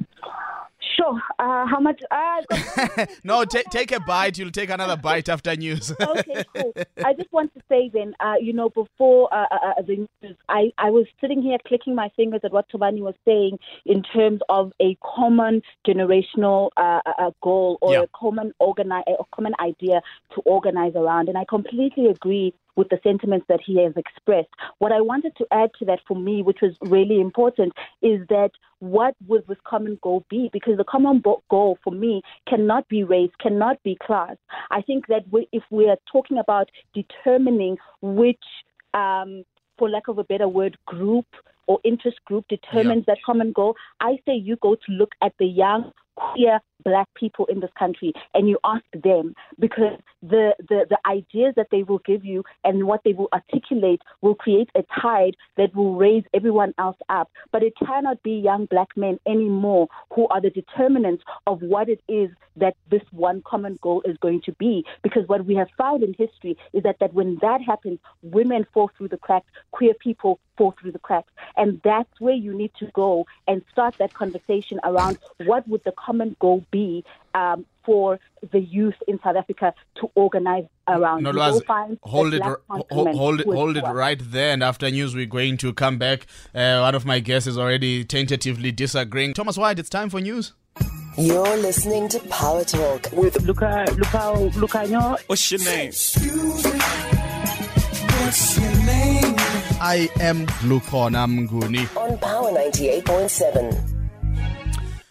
Sure. Uh, how much? Uh, no, t- take a bite. You'll take another bite after news. Okay, cool. I just want to say then, uh, you know, before uh, uh, the news, I, I was sitting here clicking my fingers at what Tobani was saying in terms of a common generational uh, uh, goal or yeah. a common organi- a common idea to organize around. And I completely agree with the sentiments that he has expressed. What I wanted to add to that for me, which was really important, is that what would this common goal be? Because the common goal for me cannot be race, cannot be class. I think that we, if we are talking about determining which, um, for lack of a better word, group or interest group determines yeah. that common goal, I say you go to look at the young, queer black people in this country and you ask them, because the, the, the ideas that they will give you and what they will articulate will create a tide that will raise everyone else up. But it cannot be young black men anymore who are the determinants of what it is that this one common goal is going to be. Because what we have found in history is that, that when that happens, women fall through the cracks, queer people fall through the cracks. And that's where you need to go and start that conversation around what would the common goal be um, for the youth in South Africa to organize around. No, Laz, hold it, hold, hold it, hold it right there. And after news, we're going to come back. Uh, one of my guests is already tentatively disagreeing. Thomas White, it's time for news. You're listening to Power Talk with Luca, Luca, Lucanyo. What's your name? What's your name? I am Lukhona Mnguni on Power ninety-eight point seven.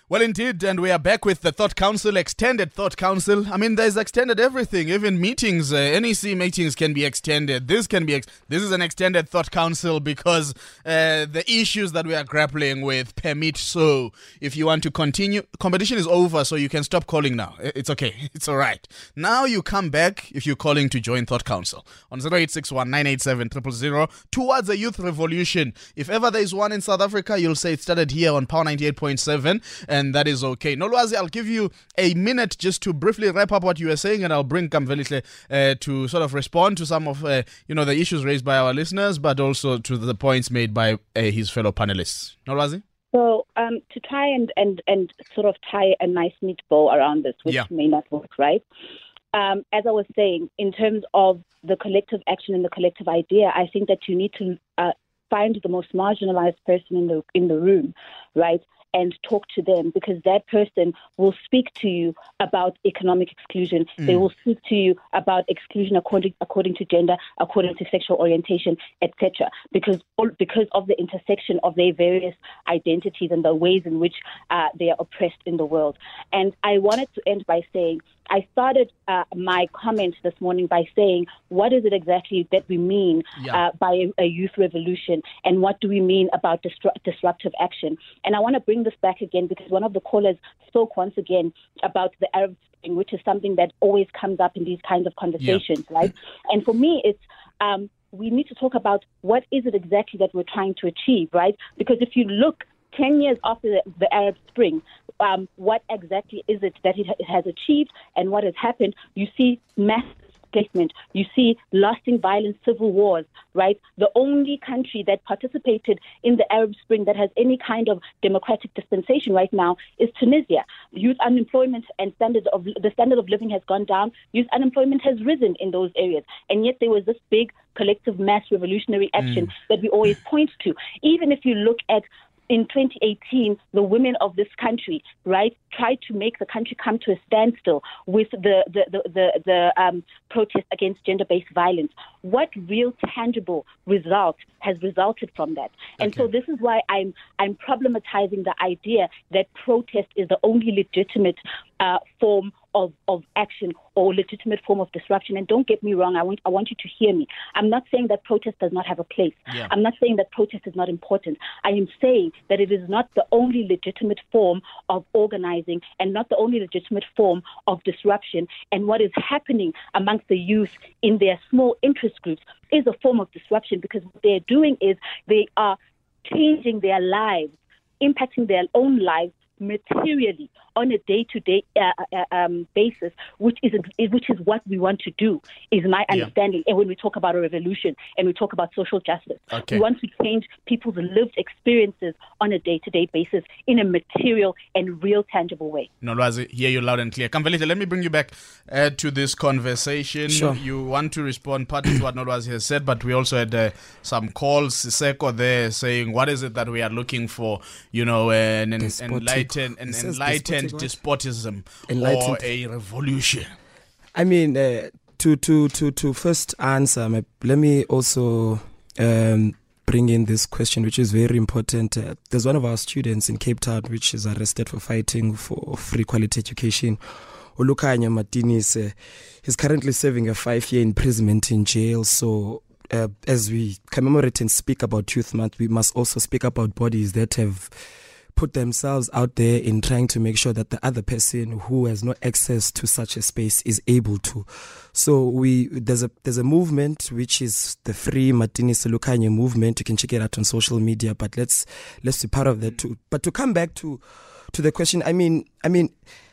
Well, indeed, and we are back with the Thought Council, Extended Thought Council. I mean, there's extended everything, even meetings, uh, N E C meetings can be extended. This can be, ex- this is an Extended Thought Council because uh, the issues that we are grappling with permit so. If you want to continue, competition is over, so you can stop calling now. It's okay, it's all right. Now you come back if you're calling to join Thought Council on zero eight six one nine eight seven zero zero zero towards a youth revolution. If ever there is one in South Africa, you'll say it started here on Power ninety-eight point seven. And that is okay. Nolwazi, I'll give you a minute just to briefly wrap up what you were saying, and I'll bring Kamvelihle uh, to sort of respond to some of uh, you know the issues raised by our listeners, but also to the points made by uh, his fellow panelists. Nolwazi? So um, to try and, and, and sort of tie a nice neat bow around this, which yeah. may not work, right? Um, as I was saying, in terms of the collective action and the collective idea, I think that you need to uh, find the most marginalized person in the in the room, right? And talk to them, because that person will speak to you about economic exclusion. Mm. They will speak to you about exclusion according according to gender, according to sexual orientation, et cetera. Because because of the intersection of their various identities and the ways in which uh, they are oppressed in the world. And I wanted to end by saying, I started uh, my comment this morning by saying, what is it exactly that we mean yeah. uh, by a, a youth revolution, and what do we mean about disru- disruptive action? And I want to bring this back again, because one of the callers spoke once again about the Arab Spring, which is something that always comes up in these kinds of conversations, yeah. right? And for me, it's um, we need to talk about what is it exactly that we're trying to achieve, right? Because if you look ten years after the, the Arab Spring, um, what exactly is it that it, ha- it has achieved, and what has happened? You see mass displacement. You see lasting violent civil wars, right? The only country that participated in the Arab Spring that has any kind of democratic dispensation right now is Tunisia. Youth unemployment and standard of the standard of living has gone down. Youth unemployment has risen in those areas, and yet there was this big collective mass revolutionary action mm. that we always point to. Even if you look at in twenty eighteen, the women of this country, right, tried to make the country come to a standstill with the the the, the, the um, protest against gender-based violence. What real tangible result has resulted from that? And okay. so this is why I'm I'm problematizing the idea that protest is the only legitimate uh, form of, of action or legitimate form of disruption. And don't get me wrong, I want I want you to hear me. I'm not saying that protest does not have a place. Yeah. I'm not saying that protest is not important. I am saying that it is not the only legitimate form of organizing and not the only legitimate form of disruption. And what is happening amongst the youth in their small interest groups is a form of disruption, because what they're doing is they are changing their lives, impacting their own lives materially on a day-to-day uh, uh, um, basis, which is a, which is what we want to do, is my understanding. Yeah. And when we talk about a revolution and we talk about social justice, okay. we want to change people's lived experiences on a day-to-day basis in a material and real, tangible way. Nolwazi, hear you loud and clear. Kamvelihle, let me bring you back uh, to this conversation. Sure. You want to respond partly to what Nolwazi has said, but we also had uh, some calls, Seko there, saying, what is it that we are looking for? You know, an, an enlightened, an enlightened despotism or a revolution? I mean, uh, to, to, to, to first answer, let me also um, bring in this question, which is very important. Uh, there's one of our students in Cape Town which is arrested for fighting for free quality education. Olukhanya Martinez, uh, he's currently serving a five-year imprisonment in jail. So uh, as we commemorate and speak about Youth Month, we must also speak about bodies that have put themselves out there in trying to make sure that the other person who has no access to such a space is able to. So we there's a there's a movement which is the Free Martinez Olukhanya movement. You can check it out on social media, but let's let's be part of that too. But to come back to to the question, I mean I mean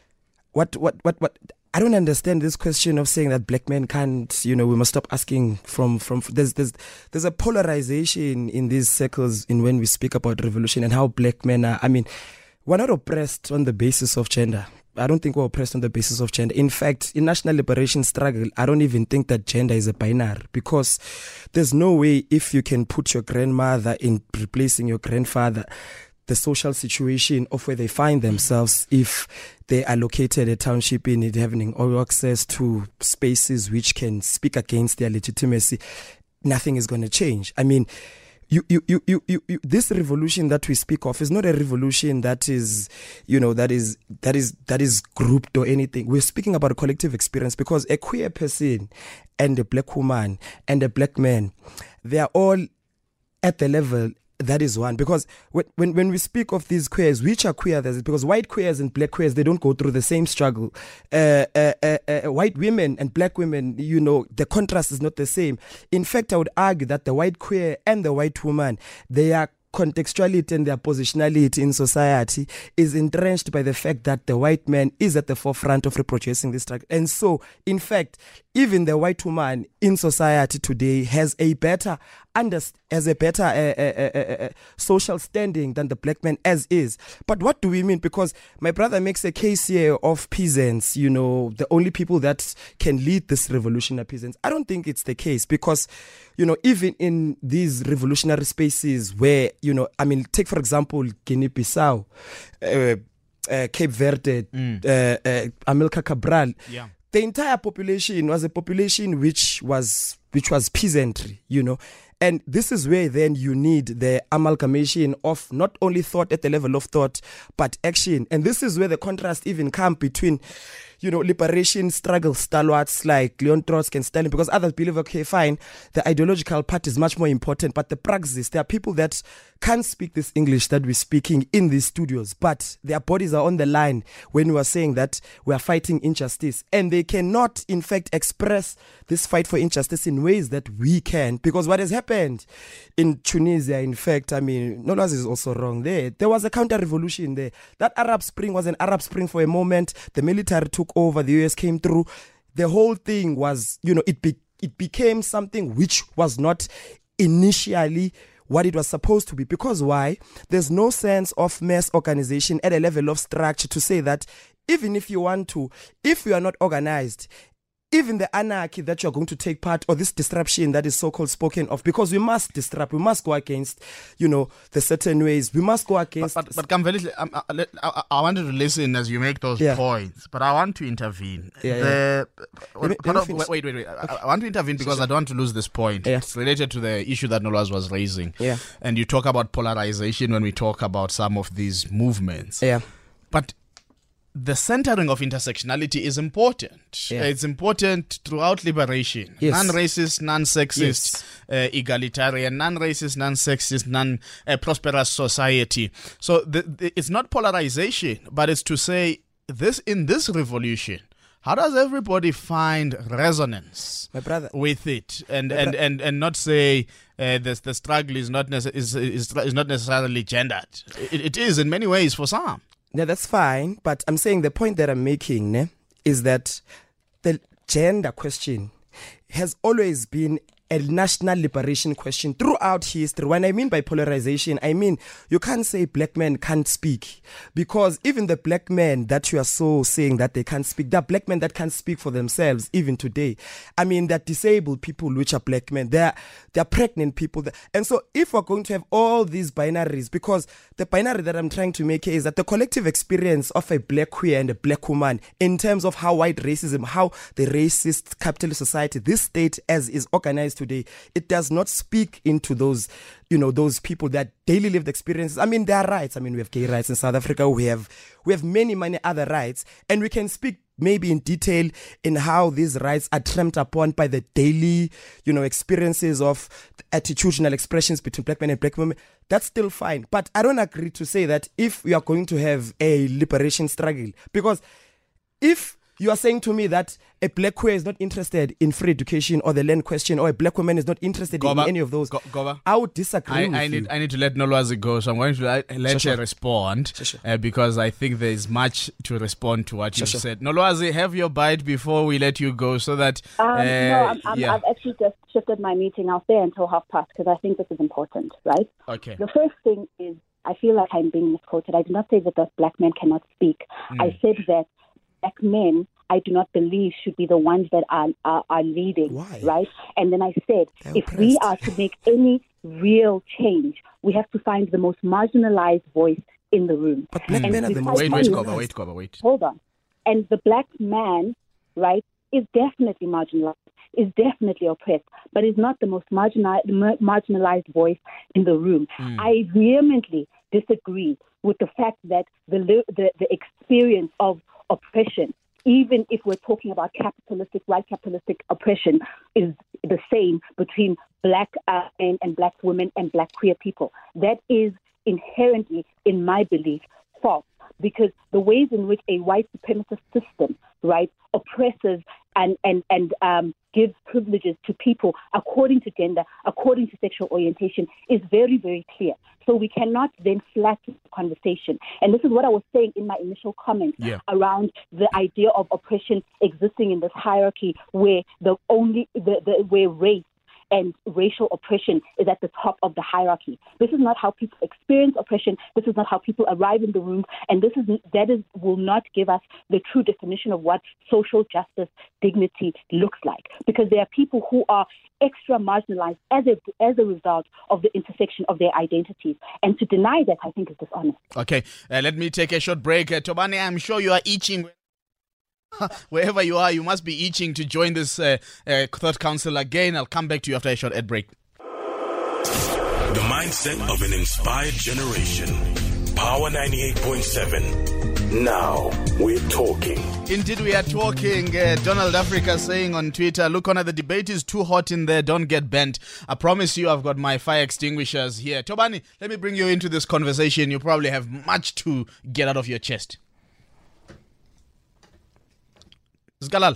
what what what what I don't understand this question of saying that black men can't, you know, we must stop asking from, from, there's, there's, there's a polarization in these circles in when we speak about revolution and how black men are. I mean, we're not oppressed on the basis of gender. I don't think we're oppressed on the basis of gender. In fact, in national liberation struggle, I don't even think that gender is a binary, because there's no way if you can put your grandmother in replacing your grandfather, the social situation of where they find themselves, if they are located a township in it, having all access to spaces which can speak against their legitimacy, nothing is going to change. I mean, You, you, you, you, you, you, this revolution that we speak of is not a revolution that is, you know, that is, that is, that is grouped or anything. We're speaking about a collective experience, because a queer person and a black woman and a black man, they are all at the level that is one. Because when, when, when we speak of these queers, which are queer, because white queers and black queers, they don't go through the same struggle. Uh, uh, uh, uh, white women and black women, you know, the contrast is not the same. In fact, I would argue that the white queer and the white woman, they are contextuality and their positionality in society is entrenched by the fact that the white man is at the forefront of reproducing this struggle. And so, in fact, even the white woman in society today has a better under, has a better uh, uh, uh, uh, social standing than the black man as is. But what do we mean? Because my brother makes a case here of peasants, you know, the only people that can lead this revolution are peasants. I don't think it's the case, because, you know, even in these revolutionary spaces where, you know, I mean, take for example, Guinea-Bissau, uh, uh, Cape Verde, mm. uh, uh, Amilcar Cabral. Yeah. The entire population was a population which was which was peasantry, you know. And this is where then you need the amalgamation of not only thought at the level of thought, but action. And this is where the contrast even comes between, you know, liberation struggle stalwarts like Leon Trotsky and Stalin, because others believe, okay, fine, the ideological part is much more important, but the praxis, there are people that can't speak this English that we're speaking in these studios, but their bodies are on the line when we are saying that we are fighting injustice. And they cannot, in fact, express this fight for injustice in ways that we can, because what has happened in Tunisia, in fact, I mean, Nolwazi is also wrong there. There was a counter-revolution there. That Arab Spring was an Arab Spring for a moment. The military took over, the U S came through. The whole thing was, you know, it be, it became something which was not initially what it was supposed to be. Because why? There's no sense of mass organization at a level of structure to say that even if you want to, if you are not organized, even the anarchy that you're going to take part, or this disruption that is so-called spoken of, because we must disrupt, we must go against, you know, the certain ways, we must go against. But, but, but Kamveli, I, I, I wanted to listen as you make those yeah. points, but I want to intervene. Yeah, the, yeah. Let me, let me wait, wait, wait. wait. Okay. I, I want to intervene because sure. I don't want to lose this point. Yeah. It's related to the issue that Nolwazi was raising. Yeah. And you talk about polarization when we talk about some of these movements. Yeah. But the centering of intersectionality is important. Yeah. It's important throughout liberation. Yes. Non-racist, non-sexist, yes. uh, egalitarian, non-racist, non-sexist, non-prosperous society. So the, the, it's not polarization, but it's to say this in this revolution, how does everybody find resonance My brother. with it, and My and, bro- and, and not say uh, the the struggle is not nece- is, is is not necessarily gendered. It, it is in many ways for some. Yeah, that's fine, but I'm saying the point that I'm making ne, is that the gender question has always been a national liberation question throughout history. When I mean by polarization, I mean you can't say black men can't speak, because even the black men that you are so saying that they can't speak, there are black men that can't speak for themselves even today. I mean, they're disabled people which are black men, they're they're pregnant people, and so if we're going to have all these binaries, because the binary that I'm trying to make here is that the collective experience of a black queer and a black woman in terms of how white racism, how the racist capitalist society, this state as is organized today, it does not speak into those, you know, those people that daily lived experiences. I mean, there are rights. I mean, we have gay rights in South Africa. We have we have many, many other rights, and we can speak maybe in detail in how these rights are trampled upon by the daily, you know, experiences of attitudinal expressions between black men and black women. That's still fine. But I don't agree to say that if we are going to have a liberation struggle, because if you are saying to me that a black queer is not interested in free education or the land question, or a black woman is not interested Goba, in any of those, Go, Goba, I would disagree I, with I need, you. I need to let Nolwazi go, so I'm going to let, let sure, sure. her respond sure, sure. Uh, because I think there is much to respond to what sure, you sure. said. Nolwazi, have your bite before we let you go, so that... Um, uh, no, I'm, I'm, yeah. I've actually just shifted my meeting. I'll stay until half past because I think this is important, right? Okay. The first thing is, I feel like I'm being misquoted. I did not say that the black men cannot speak. Mm. I said that black men, I do not believe, should be the ones that are are, are leading. Why? Right? And then I said, They're if oppressed. we are to make any real change, we have to find the most marginalized voice in the room. But black And men are the most Wait, wait, marginalized. Goba, wait, Goba, wait. Hold on. And the black man, right, is definitely marginalized. is definitely oppressed, but is not the most marginalized, marginalized voice in the room. Mm. I vehemently disagree with the fact that the, the, the experience of oppression, even if we're talking about capitalistic, white capitalistic oppression, is the same between black uh, men and black women and black queer people. That is inherently, in my belief, false, because the ways in which a white supremacist system, right, oppresses and and and um, gives privileges to people according to gender, according to sexual orientation, is very, very clear. So we cannot then flatten the conversation. And this is what I was saying in my initial comments yeah. around the idea of oppression existing in this hierarchy where the only the, the where race and racial oppression is at the top of the hierarchy. This is not how people experience oppression. This is not how people arrive in the room. And this is that is will not give us the true definition of what social justice dignity looks like. Because there are people who are extra marginalized as a, as a result of the intersection of their identities. And to deny that, I think, is dishonest. Okay, uh, let me take a short break. Uh, Tobani, I'm sure you are itching. Wherever you are, you must be itching to join this uh, uh, Thought Council again. I'll come back to you after a short ad break. The mindset of an inspired generation. Power ninety-eight point seven. Now we're talking. Indeed, we are talking. Uh, Donald Africa saying on Twitter, look, Connor, the debate is too hot in there. Don't get bent. I promise you I've got my fire extinguishers here. Tobani, let me bring you into this conversation. You probably have much to get out of your chest. Zgalal.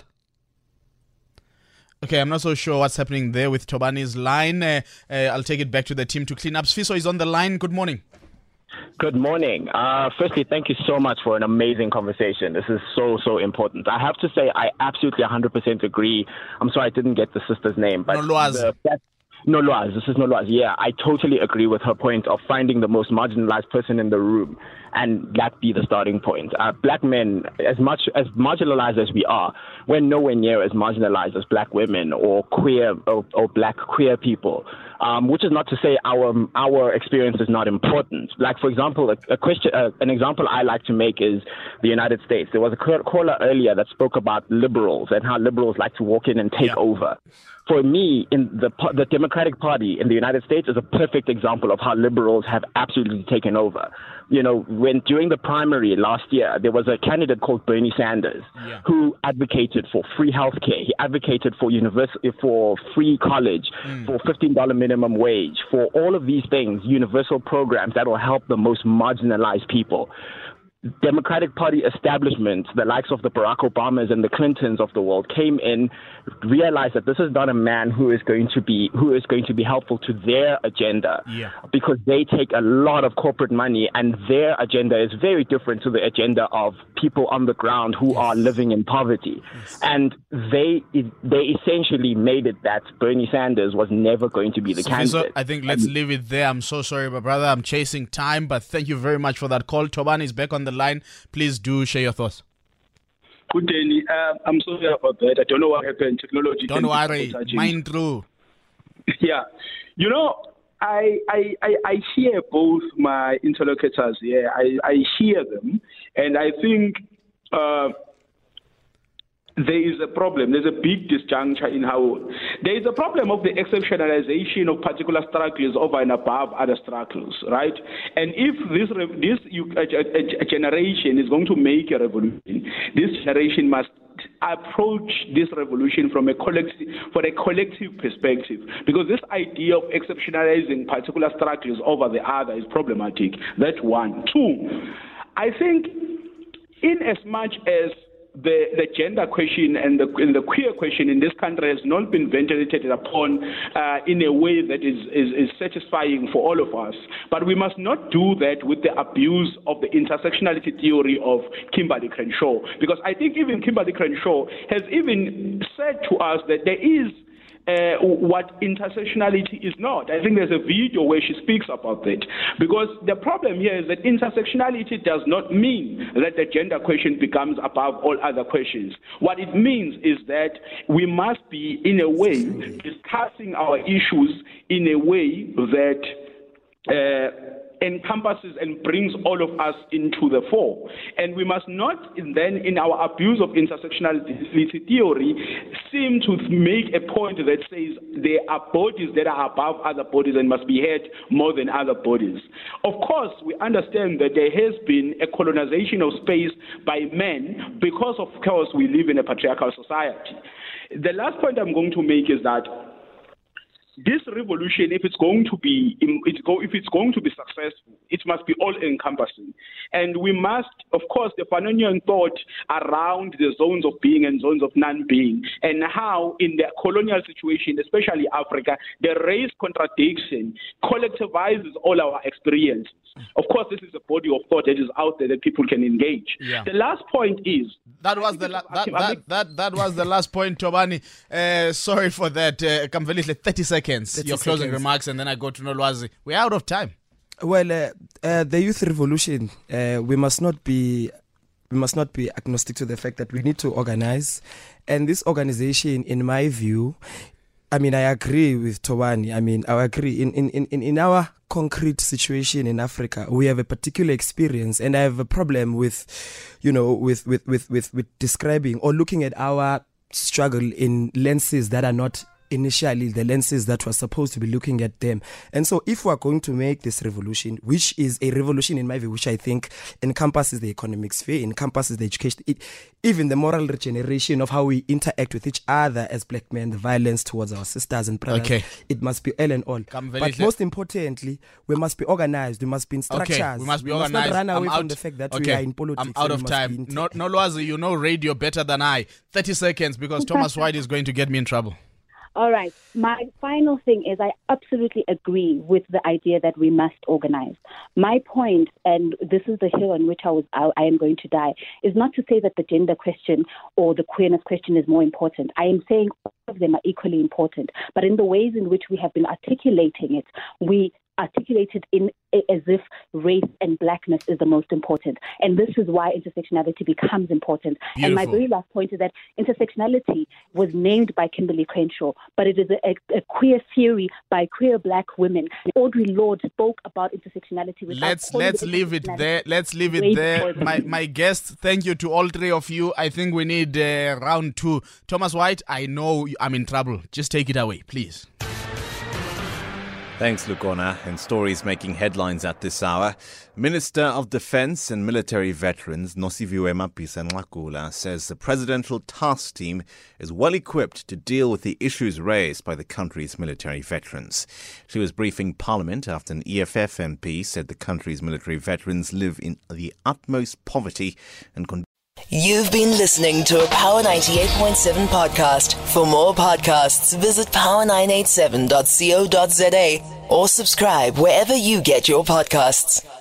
Okay, I'm not so sure what's happening there with Tobani's line. Uh, uh, I'll take it back to the team to clean up. Sfiso is on the line. Good morning. Good morning. Uh, firstly, thank you so much for an amazing conversation. This is so, so important. I have to say, I absolutely one hundred percent agree. I'm sorry I didn't get the sister's name. But Nolwazi. Nolwazi. This is Nolwazi. Yeah, I totally agree with her point of finding the most marginalized person in the room and that be the starting point. Uh, black men, as much as marginalized as we are, we're nowhere near as marginalized as black women or queer or, or black queer people. Um, which is not to say our our experience is not important. Like, for example, a, a question, uh, an example I like to make is the United States. There was a caller earlier that spoke about liberals and how liberals like to walk in and take yeah. over. For me, in the the Democratic Party in the United States is a perfect example of how liberals have absolutely taken over. You know, when during the primary last year, there was a candidate called Bernie Sanders yeah. who advocated for free healthcare. He advocated for university, for free college, mm. for fifteen dollars minimum wage, for all of these things, universal programs that will help the most marginalized people. Democratic Party establishment, the likes of the Barack Obamas and the Clintons of the world, came in, realized that this is not a man who is going to be who is going to be helpful to their agenda, yeah. because they take a lot of corporate money, and their agenda is very different to the agenda of people on the ground who yes. are living in poverty. Yes. And they they essentially made it that Bernie Sanders was never going to be the so, candidate. So I think let's and, leave it there. I'm so sorry, my brother. I'm chasing time, but thank you very much for that call. Tobani is back on the line. Please do share your thoughts. Good day. Uh, I'm sorry about that. I don't know what happened. Technology. Don't worry. Mind through. Yeah. You know, I, I I I hear both my interlocutors here. I, I hear them, and I think uh, there is a problem. There's a big disjuncture in how there is a problem of the exceptionalization of particular struggles over and above other struggles, right? And if this this you, a, a, a generation is going to make a revolution, this generation must approach this revolution from a collective, for a collective perspective, because this idea of exceptionalizing particular struggles over the other is problematic. That's one. Two, I think in as much as The, the gender question and the, and the queer question in this country has not been ventilated upon uh, in a way that is, is, is satisfying for all of us. But we must not do that with the abuse of the intersectionality theory of Kimberly Crenshaw. Because I think even Kimberly Crenshaw has even said to us that there is Uh, what intersectionality is not. I think there's a video where she speaks about that. Because the problem here is that intersectionality does not mean that the gender question becomes above all other questions. What it means is that we must be, in a way, discussing our issues in a way that uh, encompasses and brings all of us into the fore. And we must not then, in our abuse of intersectionality theory, seem to make a point that says there are bodies that are above other bodies and must be heard more than other bodies. Of course, we understand that there has been a colonization of space by men because, of course, we live in a patriarchal society. The last point I'm going to make is that this revolution, if it's going to be, it's go, if it's going to be successful, it must be all-encompassing, and we must, of course, the Fanonian thought around the zones of being and zones of non-being, and how in the colonial situation, especially Africa, the race contradiction collectivizes all our experiences. Of course, this is a body of thought that is out there that people can engage. Yeah. The last point is that was the la- that, that, that that was the last point, Tobani. Uh, sorry for that. Uh, Kamvelihle, thirty seconds. thirty Your closing seconds. remarks, and then I go to Nolwazi. We're out of time. Well, uh, uh, the youth revolution, uh, we must not be we must not be agnostic to the fact that we need to organize, and this organization, in my view, I mean, I agree with Tobani. I mean, I agree in in in in our concrete situation in Africa, we have a particular experience, and I have a problem with, you know, with with with with, with describing or looking at our struggle in lenses that are not initially the lenses that were supposed to be looking at them. And so if we're going to make this revolution, which is a revolution in my view, which I think encompasses the economic sphere, encompasses the education, it, even the moral regeneration of how we interact with each other as black men, the violence towards our sisters and brothers, okay. It must be all and all. But most importantly, we must be organized, we must be in structures. Okay, we must be we organized. must not run away I'm from out. the fact that okay. we are in politics. I'm out of time. No, Nolwazi, you know radio better than I. thirty seconds, because Thomas White is going to get me in trouble. All right. My final thing is I absolutely agree with the idea that we must organize. My point, and this is the hill on which I was I, I am going to die, is not to say that the gender question or the queerness question is more important. I am saying all of them are equally important. But in the ways in which we have been articulating it, we articulated in as if race and blackness is the most important. And this is why intersectionality becomes important. Beautiful. And my very last point is that intersectionality was named by Kimberly Crenshaw, but it is a, a, a queer theory by queer black women. Audre Lorde spoke about intersectionality. Let's let's leave it there. Let's leave it there. My my guests, thank you to all three of you. I think we need uh, round two. Thomas White, I know I'm in trouble. Just take it away, please. Thanks, Lukona. And stories making headlines at this hour. Minister of Defence and Military Veterans, Nosiviwe Mapisa-Nqakula, says the Presidential Task Team is well equipped to deal with the issues raised by the country's military veterans. She was briefing Parliament after an E F F M P said the country's military veterans live in the utmost poverty and con- You've been listening to a Power ninety-eight point seven podcast. For more podcasts, visit power nine eight seven dot co dot za or subscribe wherever you get your podcasts.